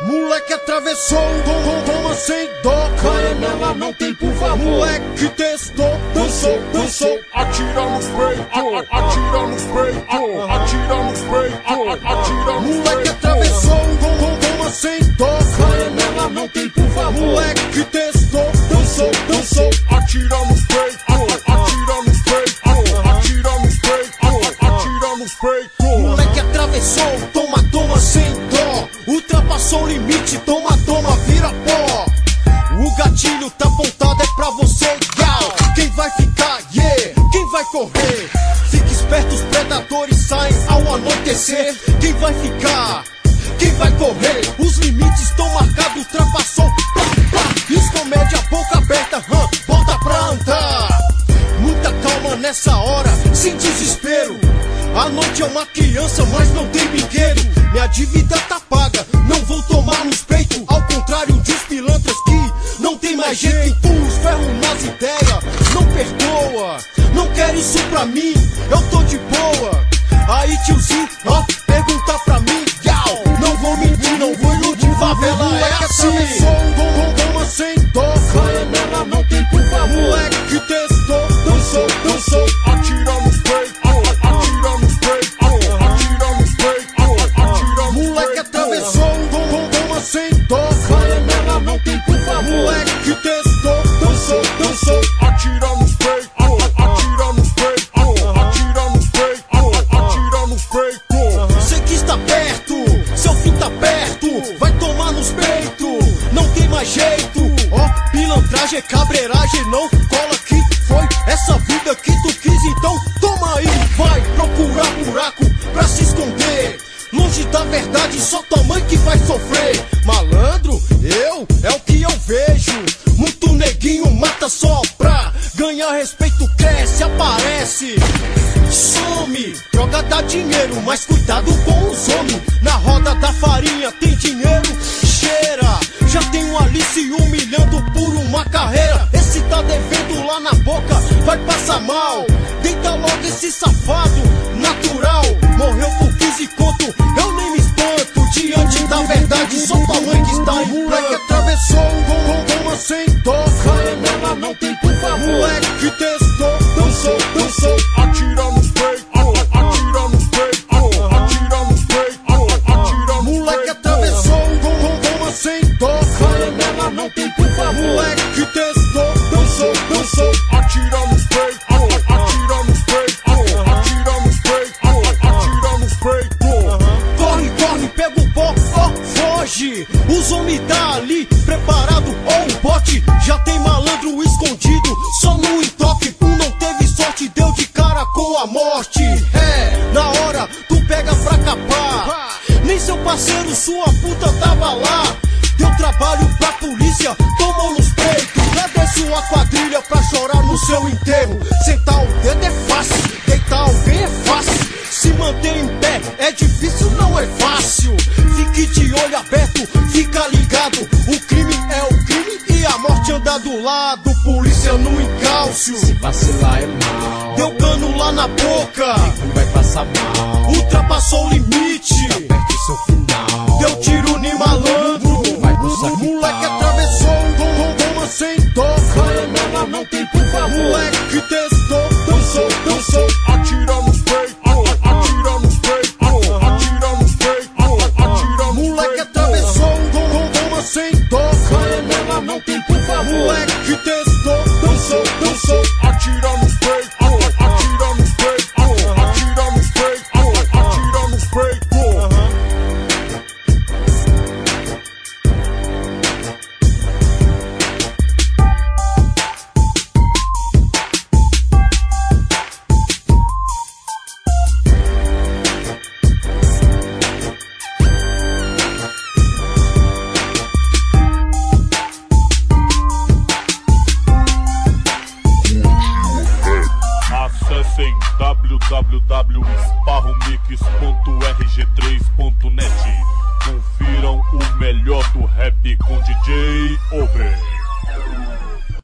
Moleque atravessou, toma sem dó. Caia nela, não tem por favor. Moleque testou, dançou, atira no spray, atira no spray, atira no spray, atira no spray. Moleque atravessou, toma sem dó. Caia nela, não tem por favor. Moleque testou, dançou, atira no spray, atira no spray, atira no spray, atira no spray. Moleque atravessou, toma sem dó. Ultrapassou o limite, toma, vira pó. O gatilho tá apontado, é pra você, gal. Quem vai ficar, yeah, quem vai correr? Fique esperto, os predadores saem ao anoitecer. Quem vai ficar, quem vai correr? Os limites estão marcados, ultrapassou, escomede a boca aberta, volta pra andar. Muita calma nessa hora, sem desespero. A noite é uma criança, mas não tem brinquedo. Minha dívida tá paga, não vou tomar nos peitos. Ao contrário dos pilantras que não tem mais jeito. Os ferros nas ideias, não perdoa. Não quero isso pra mim, eu tô de boa. Aí tiozinho, ó, pergunta pra mim, yau. Não vou mentir, não vou iludir, favela é assim. Toma sem dó, caia nela, não tem por favor. Moleque testou, dançou, atira no spray, atira no spray, atira no spray, atira no spray. Moleque atravessou, toma sem dó, caia nela, não tem por favor. Moleque testou, dançou, atira no spray, atira no spray, atira no spray, atira no spray. Sei que está perto, seu fim tá perto, vai tomar nos peitos, não tem mais jeito. Ó, pilantragem é cabreiragem, não cola que foi essa vida que tu quis, então toma aí, vai procurar buraco pra se esconder. Longe da verdade, só tua mãe que vai sofrer. Malandro, é o que eu vejo. Muito neguinho mata só pra ganhar respeito, cresce, aparece, some. Droga dá dinheiro, mas cuidado com os homens. Na roda da farinha tem dinheiro, cheira. Já tem um Alice humilhando por uma carreira. Esse tá devendo lá na boca, vai passar mal. Deita logo esse safado, natural. Morreu por 15 conto, eu nem me espanto. Diante da verdade, só tua mãe que está em moleque atravessou, toma sem dó. Caia nela, não tem por favor. Moleque testou, dançou, atira no spray, atira no spray, atira no spray, atira no spray. Moleque atravessou, toma sem dó. Caia nela, não tem por favor. Moleque testou, dançou, atira no spray, atira no spray, atira no spray, atira no spray. Corre, pega o pó, foge. Os homens tá ali, preparado, ó o bote. Já tem malandro escondido, só no entoque. Tu não teve sorte, deu de cara com a morte. É, na hora, tu pega pra capar. Nem seu parceiro, sua puta tava lá. Deu trabalho pra polícia, tomou nos peitos. Cadê sua quadrilha pra chorar no seu enterro? Sentar o dedo é fácil, deitar alguém é fácil. Se manter em pé é difícil, não é fácil. Fique de olho aberto, fica ligado. O crime é o crime e a morte anda do lado. Polícia no encalço, se vacilar é mal. Deu cano lá na boca, não vai passar mal. Ultrapassou o limite, tá perto do seu final. Deu tiro em malandro, vai pro saco. Moleque atravessou, toma sem dó. Caia nela, não tem por favor. Moleque testou, dançou, atira no spray, atira no spray, atira no spray, atira no spray. Moleque atravessou, toma sem dó. Caia nela, não tem por favor. Moleque testou, dançou, atira no spray, atira no spray, atira no spray, atira no spray. Acessem www.esparromix.rg3.net. Confiram o melhor do rap com DJ Over.